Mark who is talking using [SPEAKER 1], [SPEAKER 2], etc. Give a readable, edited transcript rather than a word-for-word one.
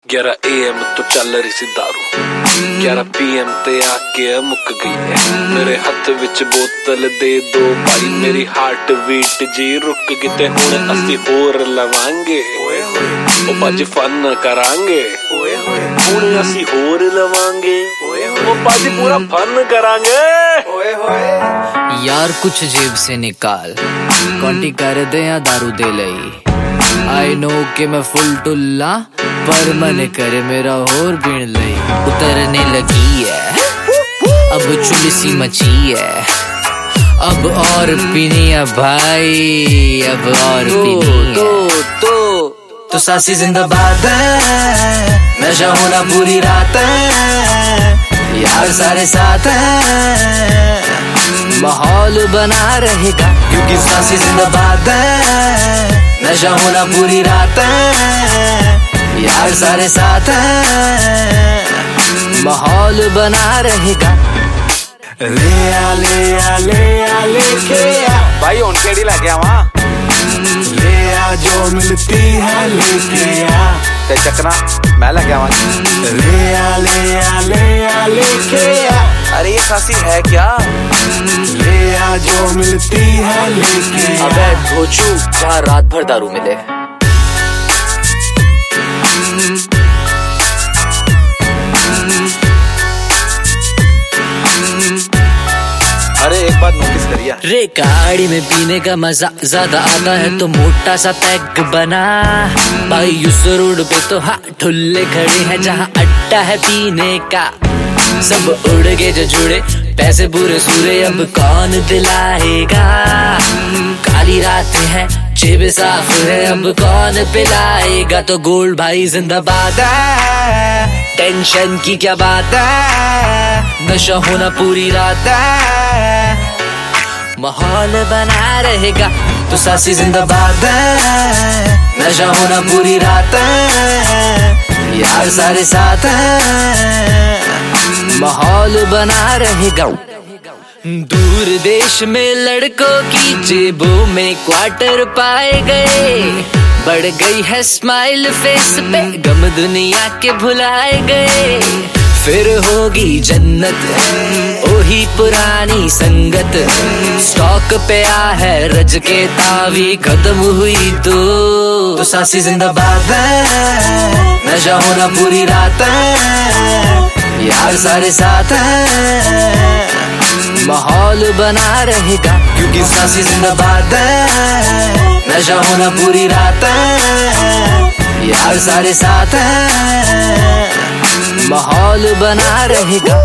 [SPEAKER 1] 11 AM तो चल रही सी दारू 11 PM ते आके मुक गई है। मेरे हथ विच बोतल दे दो भाई, मेरी हार्ट बीट जी रुक गई ते हुण असी होर लवांगे। ओ भाजी फन करांगे, हुण असी होर लवांगे। ओ भाजी पूरा फन करांगे।
[SPEAKER 2] यार कुछ जेब से निकाल, कौंटी कर दे या दारू दे लई। आई नो कि मैं फुल टुल्ला, पर मन करे मेरा होर बीण लई। उतरने लगी है अब चुल सी मची है, अब और पीनी है भाई, अब और पीनी है। तो सासी जिंदाबाद है, नशा होना पूरी रात है, यार सारे साथ है, माहौल बना रहेगा क्योंकि सासी जिंदाबाद है। नशा होना पूरी रात है, यार सारे साथ है, माहौल बना रहेगा।
[SPEAKER 3] ले आ ले आ ले आ लेके आ
[SPEAKER 4] भाई हुण केड़ी लैके आवां?
[SPEAKER 3] ले आ जो मिलती है लेके आ
[SPEAKER 4] ते चकना मैं लैके आवां।
[SPEAKER 3] ले आ ले आ ले आ लेके आ।
[SPEAKER 4] अरे ये सासी है क्या?
[SPEAKER 3] ले आ जो मिलती है लेके आ।
[SPEAKER 2] अबे घोचू जहाँ रात भर दारू मिले।
[SPEAKER 4] अरे एक बात नोटिस करिए,
[SPEAKER 2] रे गाड़ी में पीने का मजा ज्यादा आता है तो मोटा सा पैक बना भाई। उस रोड पे तो हाँ ठुल्ले खड़े हैं जहाँ अड्डा है पीने का। सब उड़ गए जो जुड़े पैसे पूरे सूरे, अब कौन दिलाएगा। काली रात है जेब साफ है, अब कौन पिलाएगा। तो गोल्ड भाई जिंदाबाद है, टेंशन की क्या बात है, नशा होना पूरी रात है, माहौल बना रहेगा। तो सासी जिंदाबाद है, नशा होना पूरी रात है, यार सारे साथ है, माहौल बना रहेगा। दूर देश में लड़कों की जेबों में क्वार्टर पाए गए, बढ़ गई है स्माइल फेस पे, गम दुनिया के भुलाए गए। फिर होगी जन्नत ओही पुरानी संगत, स्टॉक पे आ है रज के तावी खत्म हुई तो सासी जिंदाबाद है, नशा होना पूरी रात है, यार सारे साथ है, माहौल बना रहेगा क्योंकि सासी जिंदाबाद है। नशा होना पूरी रात है, यार सारे साथ है, माहौल बना रहेगा।